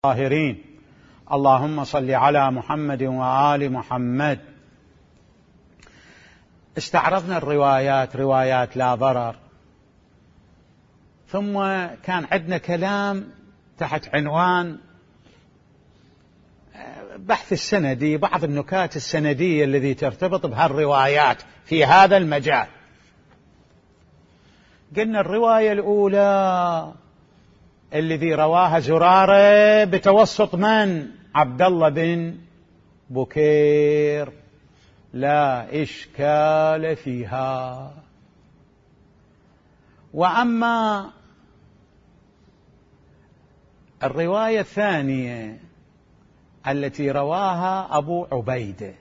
الطاهرين. اللهم صل على محمد وآل محمد. استعرضنا الروايات، روايات لا ضرر، ثم كان عندنا كلام تحت عنوان بحث السندي، بعض النكات السندية التي ترتبط بهالروايات في هذا المجال. قلنا الرواية الأولى الذي رواها زرارة بتوسط من؟ عبد الله بن بكير، لا إشكال فيها. وأما الرواية الثانية التي رواها أبو عبيدة،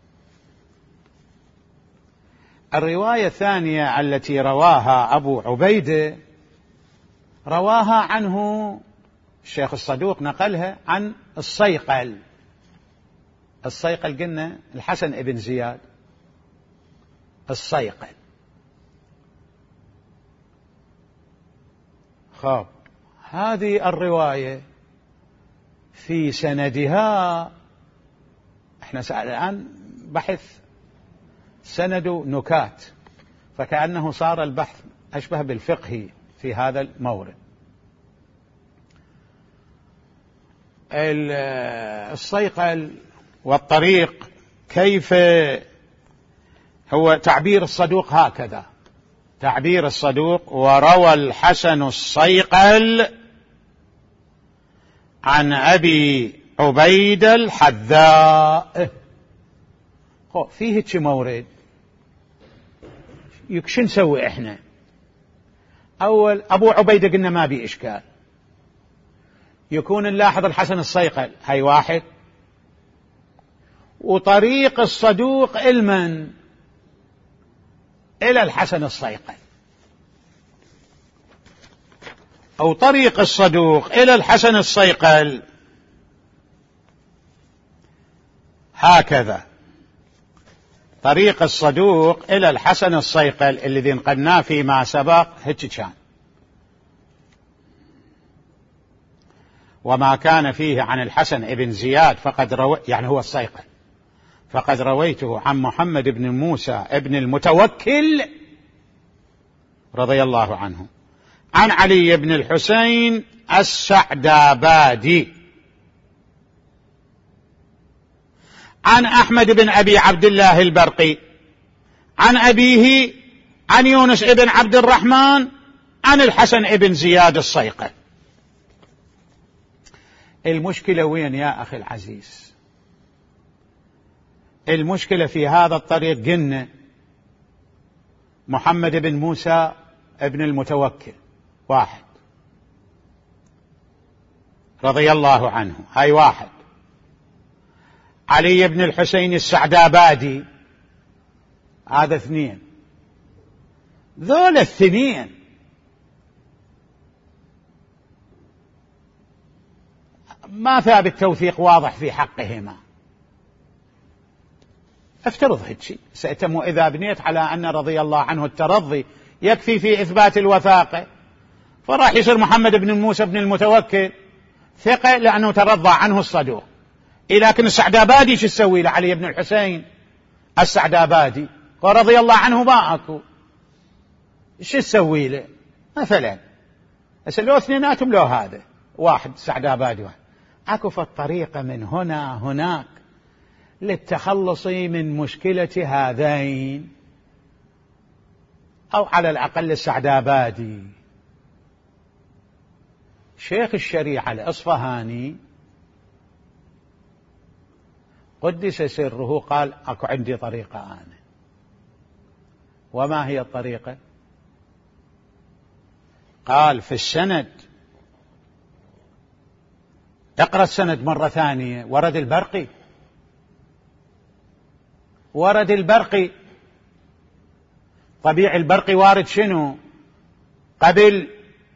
الرواية الثانية التي رواها أبو عبيدة رواها عنه الشيخ الصدوق، نقلها عن الصيقل. الصيقل قلنا الحسن ابن زياد، الصيقل. خب هذه الرواية في سندها احنا الآن بحث سند نكات، فكأنه صار البحث أشبه بالفقه في هذا المورد. الصيقل والطريق كيف هو تعبير الصدوق هكذا، تعبير الصدوق: وروى الحسن الصيقل عن أبي عبيد الحذاء. فيه هيك مورد، شو نسوي احنا؟ أول أبو عبيدة قلنا ما بي إشكال، يكون نلاحظ الحسن الصيقل هاي واحد، وطريق الصدوق المن إلى الحسن الصيقل، أو طريق الصدوق إلى الحسن الصيقل هكذا. طريق الصدوق إلى الحسن الصيقل الذي نقلناه فيما سبق هيك كان. وما كان فيه عن الحسن ابن زياد فقد يعني هو الصيقل، فقد رويته عن محمد بن موسى ابن المتوكل رضي الله عنه عن علي بن الحسين السعدابادي عن أحمد بن أبي عبد الله البرقي عن أبيه عن يونس بن عبد الرحمن عن الحسن بن زياد الصيقل. المشكلة وين يا أخي العزيز؟ المشكلة في هذا الطريق قلنا محمد بن موسى ابن المتوكل واحد رضي الله عنه، هاي واحد. علي بن الحسين السعدابادي هذا اثنين. ذول الاثنين ما ثابت توثيق واضح في حقهما. افترض هيك شيء، إذا بنيت على أن رضي الله عنه الترضي يكفي في إثبات الوثاقة، فراح يصير محمد بن موسى بن المتوكل ثقة لأنه ترضى عنه الصدوق. لكن السعدابادي شو تسوي لعلي بن الحسين السعدابادي ورضي الله عنه ما أكو؟ شو تسوي له مثلا؟ لو اثنيناتهم لو هذا واحد سعدابادي واحد، أكو في الطريقة من هنا هناك للتخلص من مشكلة هذين، أو على الأقل السعدابادي. شيخ الشريعة الأصفهاني قدس سره قال أكو عندي طريقة أنا. وما هي الطريقة؟ قال في السند، اقرأ السند مرة ثانية، ورد البرقي، ورد البرقي. طبيعي البرقي وارد شنو؟ قبل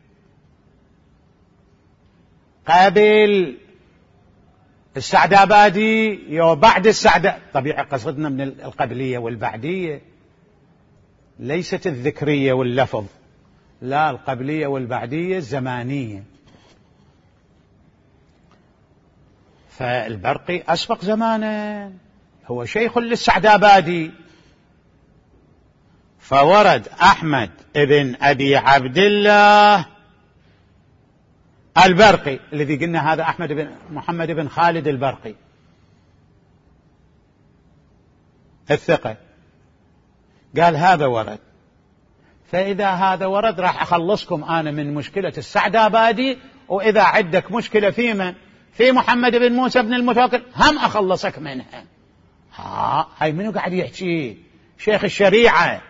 السعدابادي بعد طبيعي قصدنا من القبلية والبعدية، ليست الذكرية واللفظ، لا، القبلية والبعدية الزمانية. فالبرقي أسبق زمانا، هو شيخ للسعدابادي. فورد أحمد بن أبي عبد الله البرقي الذي قلنا هذا أحمد بن محمد بن خالد البرقي الثقة، قال هذا ورد. فإذا هذا ورد راح أخلصكم أنا من مشكلة السعدابادي، وإذا عندك مشكلة في محمد بن موسى بن المتوكل هم أخلصك منها. هاي منو قاعد يحكي؟ شيخ الشريعة.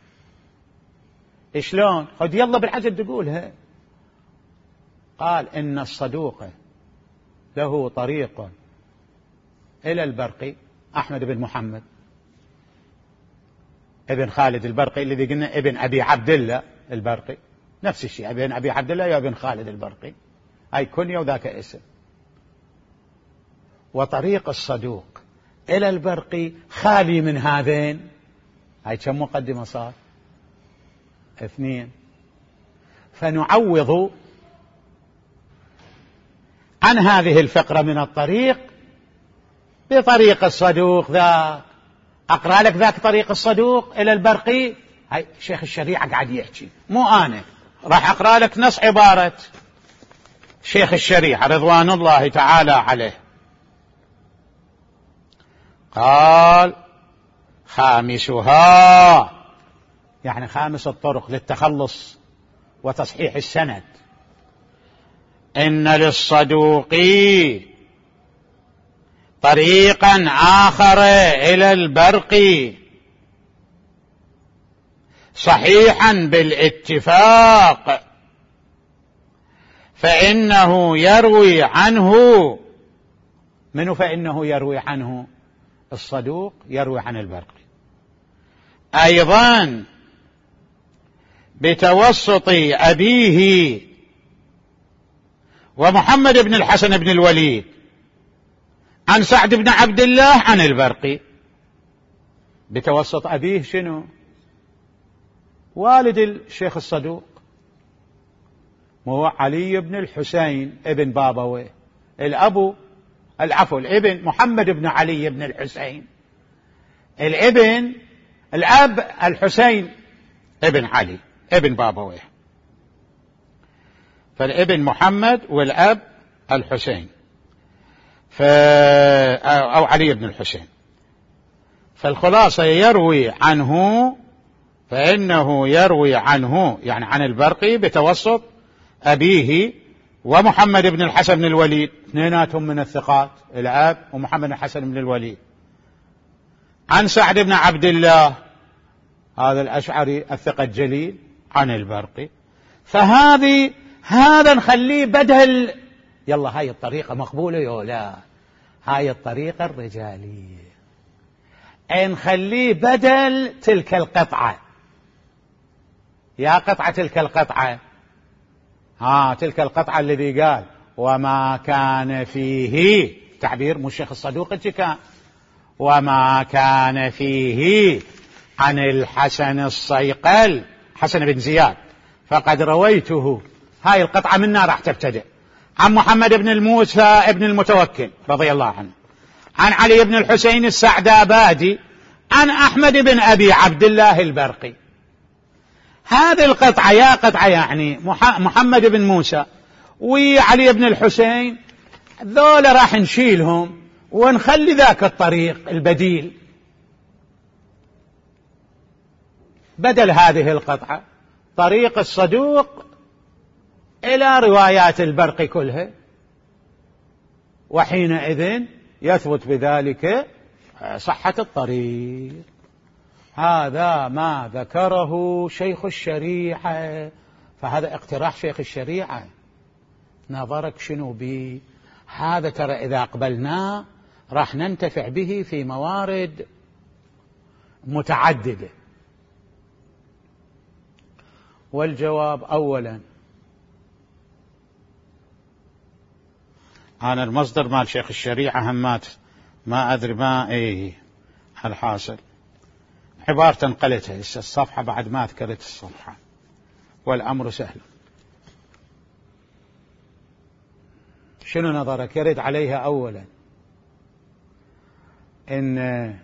شلون؟ خذ يلا بالعجل تقولها. قال إن الصدوق له طريق إلى البرقي، أحمد بن محمد ابن خالد البرقي الذي قلنا ابن أبي عبد الله البرقي، نفس الشيء، ابن أبي عبد الله يا ابن خالد البرقي، هاي كنية وذاك اسم. وطريق الصدوق إلى البرقي خالي من هذين. هاي كم مقدمة صار؟ 2. فنعوض عن هذه الفقرة من الطريق بطريق الصدوق ذاك. أقرأ لك ذاك طريق الصدوق إلى البرقي. هاي شيخ الشريعة قاعد يحكي، مو أنا. راح أقرأ لك نص عبارة شيخ الشريعة رضوان الله تعالى عليه. قال خامسها، يعني خامس الطرق للتخلص وتصحيح السند، إن للصدوق طريقا آخر إلى البرق صحيحا بالاتفاق، فإنه يروي عنه. منو فإنه يروي عنه؟ الصدوق يروي عن البرقي أيضا بتوسط أبيه ومحمد بن الحسن بن الوليد عن سعد بن عبد الله عن البرقي. بتوسط أبيه شنو؟ والد الشيخ الصدوق، هو علي بن الحسين ابن بابويه، الابن محمد بن علي بن الحسين، الاب الحسين ابن علي ابن بابويه، فالابن محمد والاب الحسين أو علي بن الحسين. فالخلاصة يروي عنه، فإنه يروي عنه يعني عن البرقي بتوسط أبيه ومحمد بن الحسن بن الوليد، اثنيناتهم من الثقات، الأب ومحمد بن الحسن بن الوليد، عن سعد بن عبد الله هذا الأشعري الثقة الجليل عن البرقي. هذا نخليه بدل. يلا هاي الطريقة مقبولة يولا، هاي الطريقة الرجالية نخليه بدل تلك القطعة. يا قطعة تلك القطعة، تلك القطعة الذي قال وما كان فيه، تعبير مو الشيخ الصدوق كان، وما كان فيه عن الحسن الصيقل حسن بن زياد فقد رويته. هاي القطعة منها راح تبتدئ عن محمد بن الموسى ابن المتوكل رضي الله عنه، عن علي بن الحسين السعدابادي، عن أحمد بن أبي عبد الله البرقي. هذه القطعة يا قطعة يعني محمد بن موسى وعلي بن الحسين، ذولا راح نشيلهم ونخلي ذاك الطريق البديل بدل هذه القطعة، طريق الصدوق إلى روايات البرقي كلها، وحينئذ يثبت بذلك صحة الطريق. هذا ما ذكره شيخ الشريعة، فهذا اقتراح شيخ الشريعة، نظرك شنو بيه؟ هذا ترى إذا أقبلناه راح ننتفع به في موارد متعددة. والجواب أولا، أنا المصدر مال شيخ الشريعة همات ما أدري ما الحاصل عبارة انقلتها الصفحة بعد ما أذكرت الصفحة، والأمر سهل. شنو نظرك؟ يرد عليها أولا إن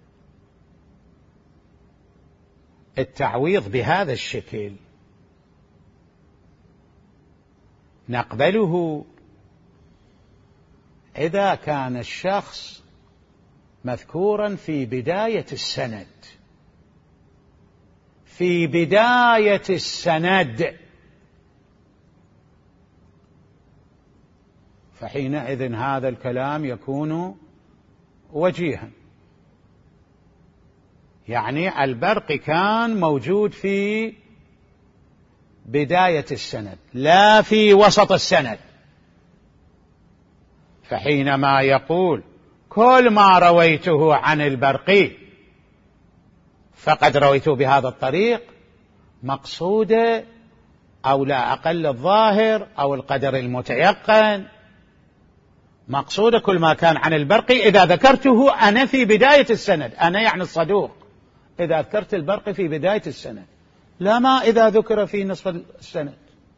التعويض بهذا الشكل نقبله إذا كان الشخص مذكورا في بداية السند، في بداية السند، فحينئذ هذا الكلام يكون وجيها. يعني البرقي كان موجود في بداية السند لا في وسط السند، فحينما يقول كل ما رويته عن البرقي فقد رويته بهذا الطريق، مقصوده أو لا أقل الظاهر أو القدر المتيقن، مقصوده كل ما كان عن البرقي إذا ذكرته أنا في بداية السند، أنا يعني الصدوق إذا ذكرت البرقي في بداية السند، لا ما إذا ذكر في نصف السند.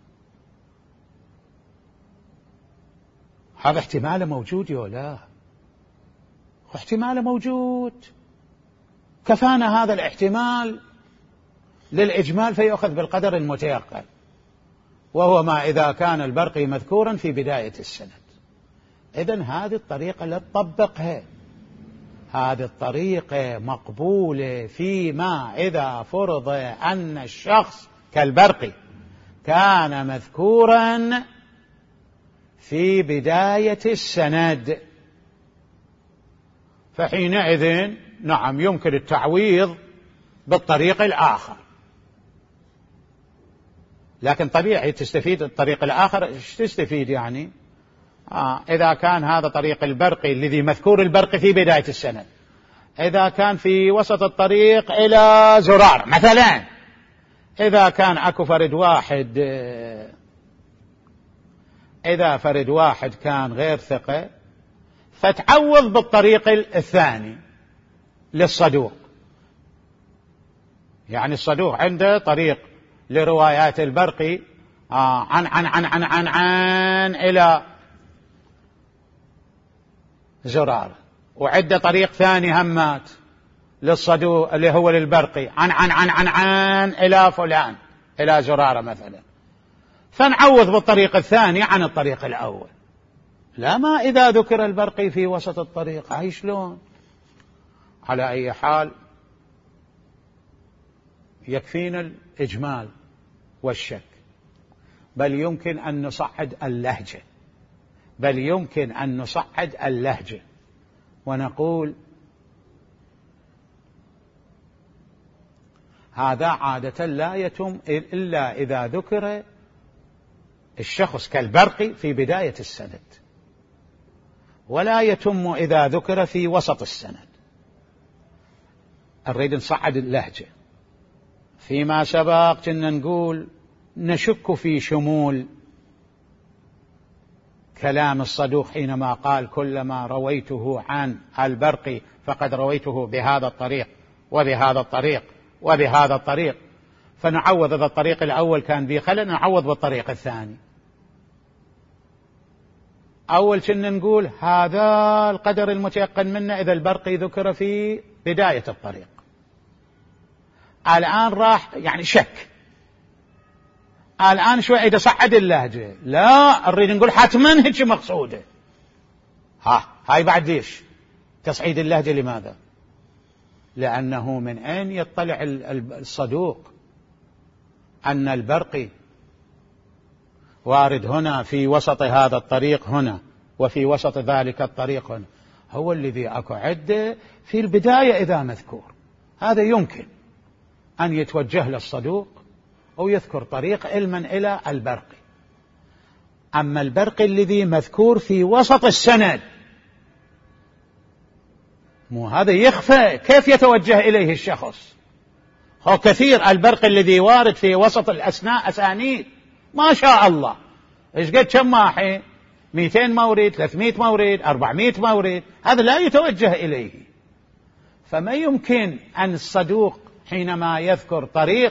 هذا احتمال موجود ولا احتمال موجود؟ كفانا هذا الاحتمال للإجمال فيأخذ بالقدر المتيقن، وهو ما إذا كان البرقي مذكورا في بداية السند. إذن هذه الطريقة لا تطبقها، هذه الطريقة مقبولة فيما إذا فرض أن الشخص كالبرقي كان مذكورا في بداية السند، فحينئذ نعم يمكن التعويض بالطريق الآخر. لكن طبيعي تستفيد الطريق الآخر، ايش تستفيد يعني؟ إذا كان هذا طريق البرقي الذي مذكور البرقي في بداية السند، إذا كان في وسط الطريق إلى زرار مثلا، إذا كان أكو فرد واحد، إذا فرد واحد كان غير ثقة فتعوض بالطريق الثاني للصدوق. يعني الصدوق عنده طريق لروايات البرقي عن إلى زرار، وعدة طريق ثاني همات للصدوق اللي هو للبرقي عن إلى فلان إلى زرارة مثلا، فنعوض بالطريق الثاني عن الطريق الأول. لا ما إذا ذكر البرقي في وسط الطريق، هاي شلون؟ على أي حال يكفينا الإجمال والشك، بل يمكن أن نصعد اللهجة، بل يمكن أن نصعد اللهجة ونقول هذا عادة لا يتم إلا إذا ذكر الشخص كالبرقي في بداية السند، ولا يتم إذا ذكر في وسط السند. نريد نصعد اللهجة. فيما سبق كنا نقول نشك في شمول كلام الصدوق حينما قال كلما رويته عن البرقي فقد رويته بهذا الطريق وبهذا الطريق وبهذا الطريق، فنعوض إذا الطريق الأول كان به خلل نعوض بالطريق الثاني. أول كنا نقول هذا القدر المتيقن منه إذا البرقي ذكر في بداية الطريق، الآن راح يعني شك، الآن شوي إذا صعد اللهجة، لا نريد نقول حتما هيك مقصودة. هاي بعد ليش تصعيد اللهجة؟ لماذا؟ لأنه من أين يطلع الصدوق أن البرقي وارد هنا في وسط هذا الطريق هنا وفي وسط ذلك الطريق هنا؟ هو الذي أكو عدة في البداية إذا مذكور، هذا يمكن أن يتوجه للصدوق أو يذكر طريق علما إلى البرقي. أما البرقي الذي مذكور في وسط السند مو هذا يخفى، كيف يتوجه إليه الشخص؟ هو كثير البرقي الذي وارد في وسط الأسناء أسانيد ما شاء الله، إيش قد كم ماحي 200 مورد 300 مورد 400 مورد، هذا لا يتوجه إليه. فما يمكن أن الصدوق حينما يذكر طريق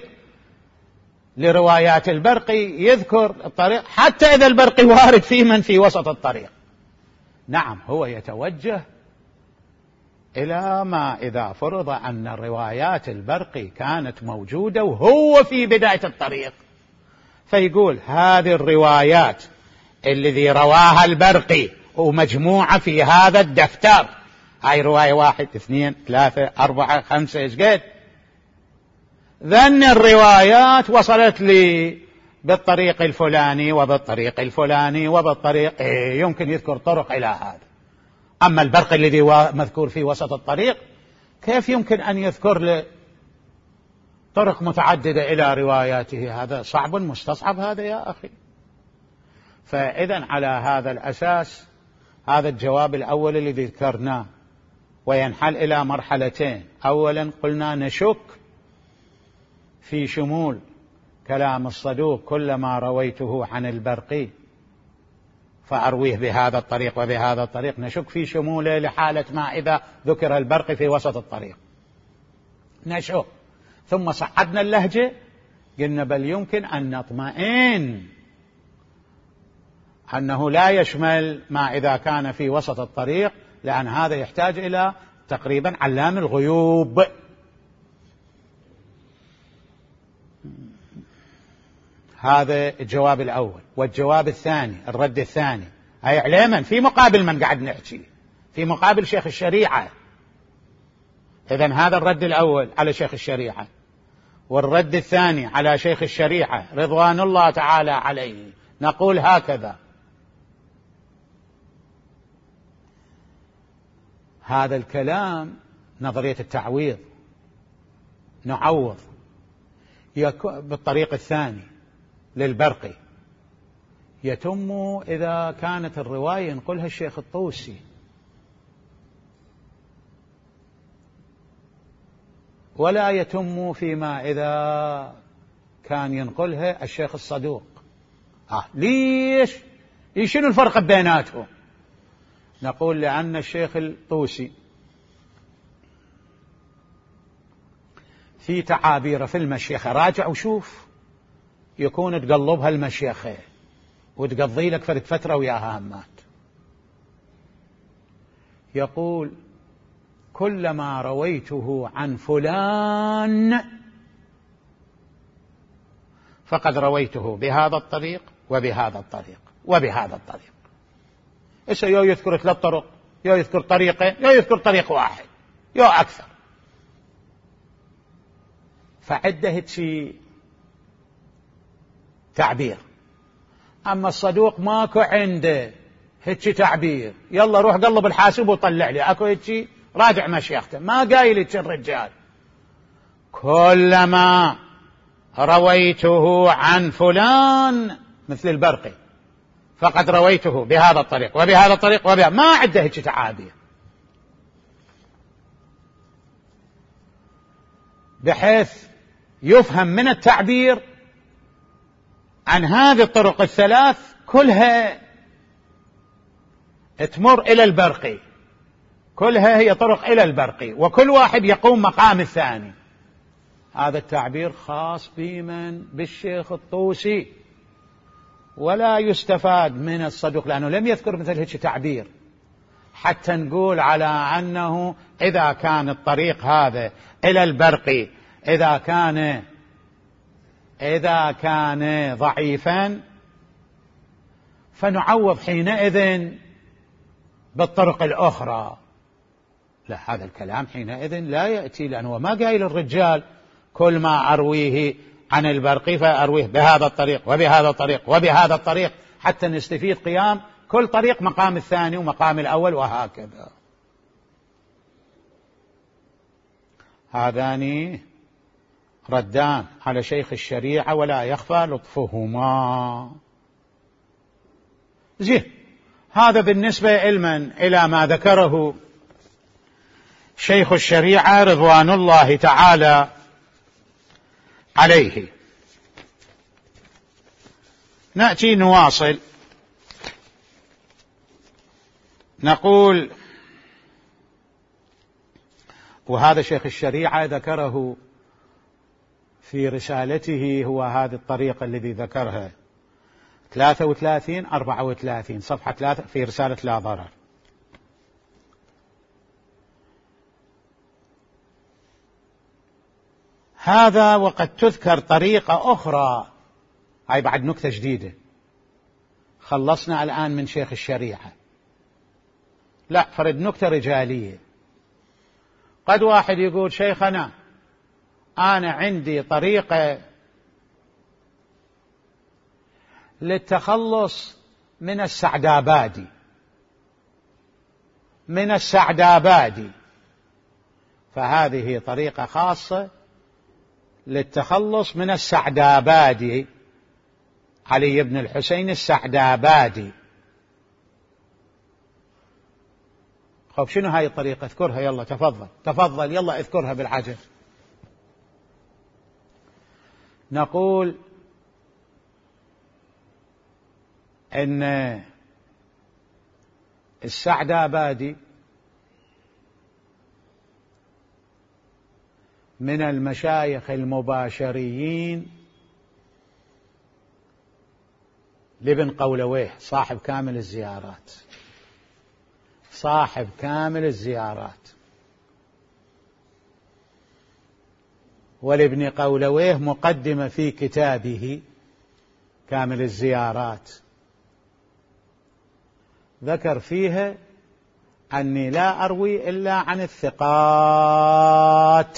لروايات البرقي يذكر الطريق حتى إذا البرقي وارد في من في وسط الطريق، نعم هو يتوجه إلى ما إذا فرض أن روايات البرقي كانت موجودة وهو في بداية الطريق، فيقول هذه الروايات الذي رواها البرقي ومجموعة في هذا الدفتر، هاي رواية 1 2 3 4 5 إيش قد ذن الروايات وصلت لي بالطريق الفلاني وبالطريق الفلاني وبالطريق يمكن يذكر طرق إلى هذا. أما البرقي الذي مذكور في وسط الطريق كيف يمكن أن يذكر طرق متعددة إلى رواياته؟ هذا صعب مستصعب هذا يا أخي. فإذا على هذا الأساس هذا الجواب الأول الذي ذكرناه، وينحل إلى مرحلتين. أولا قلنا نشك في شمول كلام الصدوق كل ما رويته عن البرقي فأرويه بهذا الطريق وبهذا الطريق، نشك في شموله لحالة ما إذا ذكر البرقي في وسط الطريق نشك. ثم صعدنا اللهجة قلنا بل يمكن أن نطمئن أنه لا يشمل ما إذا كان في وسط الطريق، لأن هذا يحتاج إلى تقريبا علام الغيوب. هذا الجواب الأول. والجواب الثاني الرد الثاني أي علما في مقابل من قاعد نحكي، في مقابل شيخ الشريعة. إذن هذا الرد الأول على شيخ الشريعة، والرد الثاني على شيخ الشريعة رضوان الله تعالى عليه. نقول هكذا: هذا الكلام نظرية التعويض نعوض بالطريق الثاني للبرقي يتم إذا كانت الرواية ينقلها الشيخ الطوسي، ولا يتم فيما إذا كان ينقلها الشيخ الصدوق. ليش؟ شنو الفرق بيناتهم؟ نقول لأن الشيخ الطوسي في تعابير في المشيخة، راجع وشوف، يكون تقلبها المشيخة وتقضي لك فترة وياها همات. يقول: كلما رويته عن فلان فقد رويته بهذا الطريق وبهذا الطريق وبهذا الطريق. إيش يو يذكر 3 طرق، يو يذكر طريقين، يو يذكر طريق واحد، يو أكثر. فعده هيك تعبير. أما الصدوق ماكو عنده هيك تعبير، يلا روح قلب الحاسب وطلع لي أكو هيك، راجع مشيخته ما قايل هيك الرجال. كلما رويته عن فلان مثل البرقي فقد رويته بهذا الطريق وبهذا الطريق وبهذا، ما عنده هيك تعابير، بحيث يفهم من التعبير عن هذه الطرق الثلاث كلها تمر إلى البرقي، كلها هي طرق إلى البرقي، وكل واحد يقوم مقام الثاني. هذا التعبير خاص بمن؟ بالشيخ الطوسي، ولا يستفاد من الصدوق لأنه لم يذكر مثل هيك تعبير، حتى نقول على أنه إذا كان الطريق هذا إلى البرقي إذا كان ضعيفا فنعوض حينئذ بالطرق الأخرى. لا، هذا الكلام حينئذ لا يأتي، لأنه ما قايل الرجال كل ما أرويه عن البرقي فأرويه بهذا الطريق وبهذا الطريق وبهذا الطريق، حتى نستفيد قيام كل طريق مقام الثاني ومقام الأول وهكذا. هذان ردان على شيخ الشريعة ولا يخفى لطفهما. زين، هذا بالنسبة إلى ما ذكره شيخ الشريعة رضوان الله تعالى عليه. نأتي نواصل نقول: وهذا شيخ الشريعة ذكره في رسالته، هو هذه الطريقة الذي ذكرها 33 34 صفحة 3 في رسالة لا ضرر. هذا وقد تذكر طريقة أخرى، هاي بعد نكتة جديدة. خلصنا الآن من شيخ الشريعة، لا فرد نكتة رجالية. قد واحد يقول شيخنا أنا عندي طريقة للتخلص من السعدابادي، فهذه طريقة خاصة للتخلص من السعدابادي، علي بن الحسين السعدابادي. خب شنو هاي الطريقة؟ اذكرها يلا، تفضل يلا اذكرها بالعجل. نقول ان السعدابادي من المشايخ المباشرين لابن قولويه صاحب كامل الزيارات، ولابن قولويه مقدمة في كتابه كامل الزيارات ذكر فيها أني لا أروي إلا عن الثقات،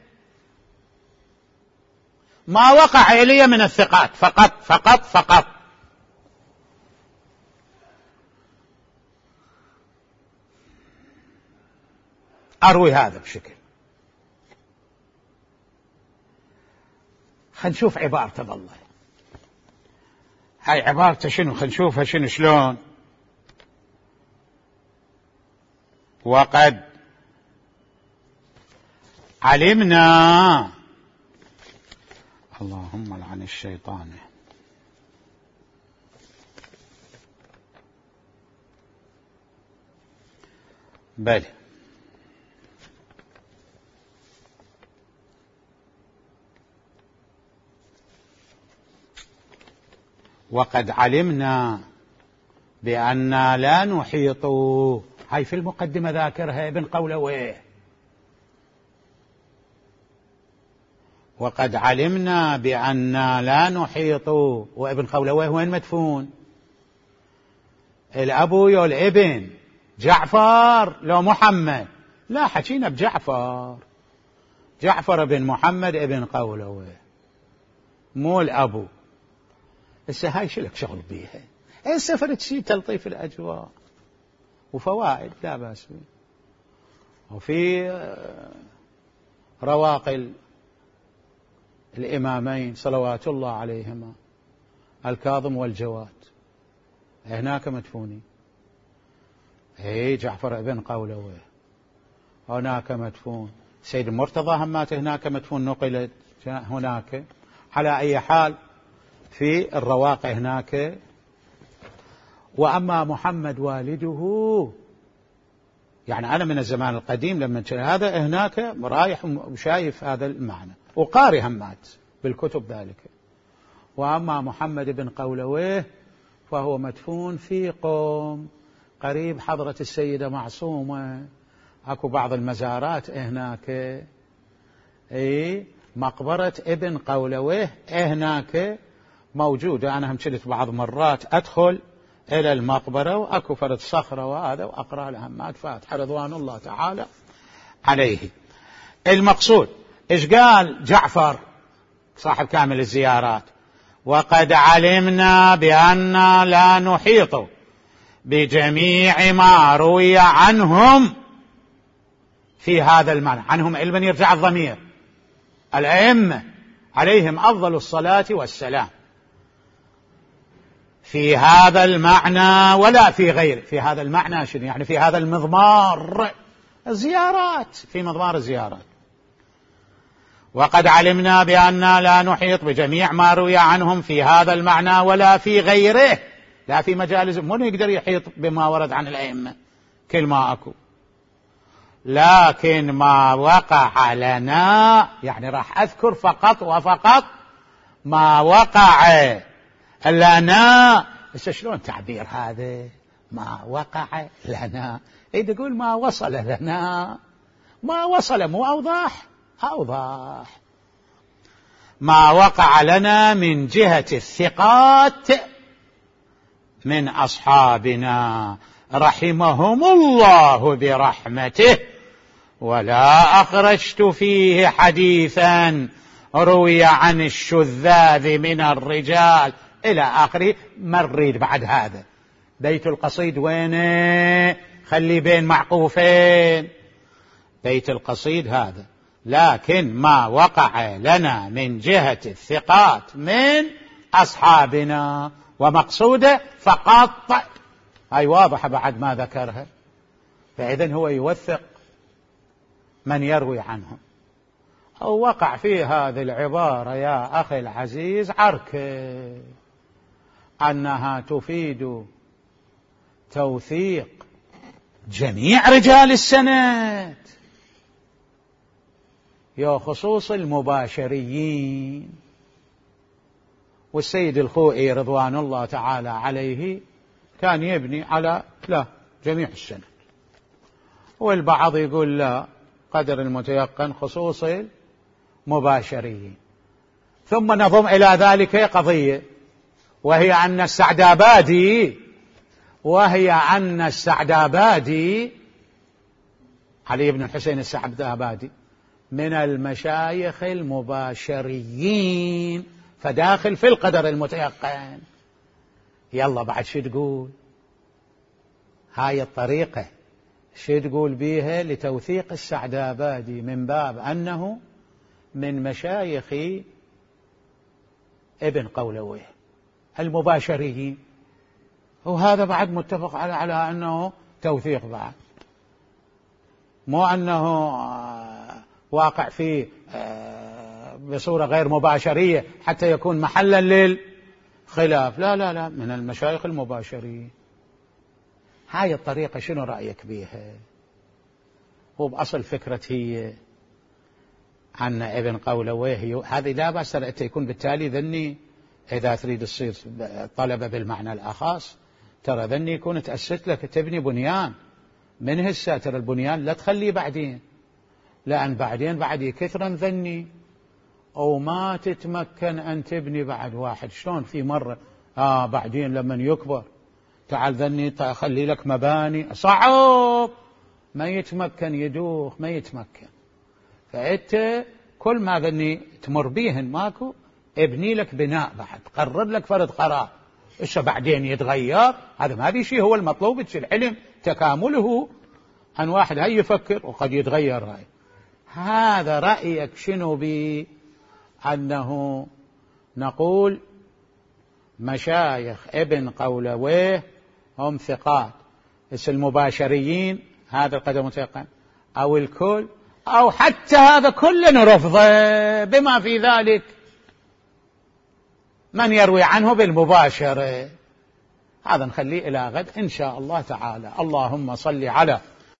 ما وقع إلي من الثقات فقط. أروي هذا بشكل. خلينا نشوف عبارته بالله، هاي عبارته شنو، خلينا نشوفها شلون. وقد علمنا، اللهم لعن الشيطان، بل وقد علمنا بأننا لا نحيط، هاي في المقدمة ذاكرها ابن قولويه. وقد علمنا بأننا لا نحيط، وابن قولويه وين مدفون؟ الأبو يا الابن، جعفر لو محمد؟ لا حكينا جعفر بن محمد ابن قولويه مو الأبو. هسه هاي شلك شغل بيها، السفر شيء تلطيف الأجواء وفوائد لا بأس به. وفي رواقي الإمامين صلوات الله عليهما الكاظم والجواد هناك مدفونين، جعفر ابن قولويه هناك مدفون، سيد المرتضى همات هناك مدفون، نقلت هناك. على أي حال في الرواقي هناك. وأما محمد والده، يعني أنا من الزمان القديم لما هذا هناك رايح وشايف هذا المعنى وقاري همات بالكتب ذلك. وأما محمد بن قولويه فهو مدفون في قوم قريب حضرة السيدة معصومة، أكو بعض المزارات هناك، مقبرة ابن قولويه هناك موجودة. أنا هم شلت بعض مرات أدخل إلى المقبرة وأكو فرد صخرة وهذا وأقرأ الهمات فاتحة رضوان الله تعالى عليه. المقصود إيش قال جعفر صاحب كامل الزيارات؟ وقد علمنا بأننا لا نحيط بجميع ما روي عنهم في هذا المعنى. عنهم علما يرجع الضمير الأئمة عليهم أفضل الصلاة والسلام، في هذا المعنى ولا في غيره. في هذا المعنى شنو يعني؟ في هذا المضمار الزيارات، في مضمار الزيارات. وقد علمنا بأننا لا نحيط بجميع ما روي عنهم في هذا المعنى ولا في غيره، لا في مجالس، من يقدر يحيط بما ورد عن الأئمة؟ كل ما أكو، لكن ما وقع لنا، يعني راح أذكر فقط وفقط ما وقع لنا. بس شلون تعبير هذا؟ ما وقع لنا، تقول ما وصل لنا، ما وصل، مو أوضح؟ ما وقع لنا من جهة الثقات من أصحابنا رحمهم الله برحمته، ولا أخرجت فيه حديثا روي عن الشذاذ من الرجال إلى آخره. ما نريد بعد هذا. بيت القصيد وينه؟ خلي بين معقوفين. بيت القصيد هذا. لكن ما وقع لنا من جهة الثقات من أصحابنا ومقصوده فقط، هاي واضحة بعد ما ذكرها. فإذن هو يوثق من يروي عنهم. أو وقع في هذه العبارة يا أخي العزيز عركة، أنها تفيد توثيق جميع رجال السند، يا خصوص المباشريين. والسيد الخوئي رضوان الله تعالى عليه كان يبني على لا جميع السند، والبعض يقول لا قدر المتيقن خصوص المباشريين. ثم نضم إلى ذلك قضية، وهي أن السعدابادي علي بن الحسين السعدابادي من المشايخ المباشريين، فداخل في القدر المتيقن. يلا بعد شو تقول؟ هاي الطريقة شو تقول بيها لتوثيق السعدابادي من باب أنه من مشايخ ابن قولويه المباشريين، وهذا بعد متفق على أنه توثيق، بعد مو أنه واقع فيه بصورة غير مباشرية حتى يكون محلا للخلاف. لا لا لا، من المشايخ المباشرين. هاي الطريقة شنو رأيك بيها؟ هو بأصل فكرة هي عن ابن قولويه هذه لا بأس يكون بالتالي ذني إذا تريد تصير طلبة بالمعنى الأخص، ترى ذني يكون تأسست لك تبني بنيان من هسه، ترى البنيان لا تخليه بعدين، لأن بعدين بعد يكثرا ذني أو ما تتمكن أن تبني بعد واحد. شلون في مرة بعدين لما يكبر تعال ذني خلي لك مباني، صعب، ما يتمكن يدوخ، ما يتمكن. فأنت كل ما ذني تمر بيهن ماكو ابني لك بناء، بعد قرر لك فرض قرار. إيش بعدين يتغير؟ هذا ما في شيء هو المطلوب. العلم تكامله عن واحد هاي يفكر وقد يتغير رأي. هذا رأيك شنو بي أنه نقول مشايخ ابن قولويه هم ثقات، بس المباشريين هذا القدر متيقن، أو الكل، أو حتى هذا كله نرفضه بما في ذلك من يروي عنه بالمباشرة. هذا نخليه إلى غد إن شاء الله تعالى. اللهم صل على